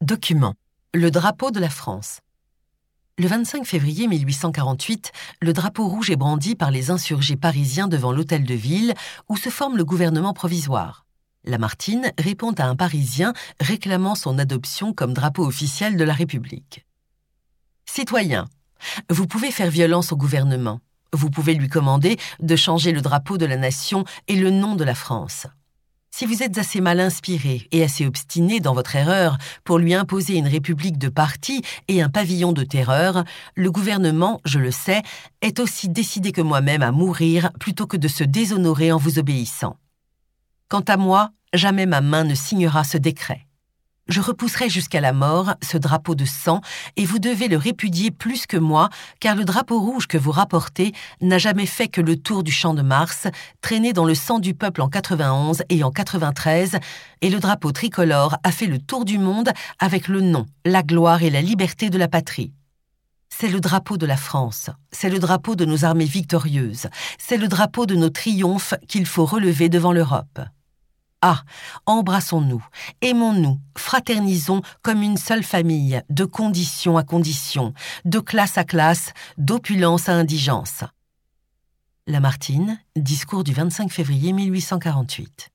Document. Le drapeau de la France. Le 25 février 1848, le drapeau rouge est brandi par les insurgés parisiens devant l'hôtel de ville où se forme le gouvernement provisoire. Lamartine répond à un Parisien réclamant son adoption comme drapeau officiel de la République. Citoyens, vous pouvez faire violence au gouvernement. Vous pouvez lui commander de changer le drapeau de la nation et le nom de la France. Si vous êtes assez mal inspiré et assez obstiné dans votre erreur pour lui imposer une république de parti et un pavillon de terreur, le gouvernement, je le sais, est aussi décidé que moi-même à mourir plutôt que de se déshonorer en vous obéissant. Quant à moi, jamais ma main ne signera ce décret. Je repousserai jusqu'à la mort ce drapeau de sang et vous devez le répudier plus que moi, car le drapeau rouge que vous rapportez n'a jamais fait que le tour du champ de Mars, traîné dans le sang du peuple en 91 et en 93, et le drapeau tricolore a fait le tour du monde avec le nom, la gloire et la liberté de la patrie. C'est le drapeau de la France, c'est le drapeau de nos armées victorieuses, c'est le drapeau de nos triomphes qu'il faut relever devant l'Europe. Ah, embrassons-nous, aimons-nous, fraternisons comme une seule famille, de condition à condition, de classe à classe, d'opulence à indigence. Lamartine, discours du 25 février 1848.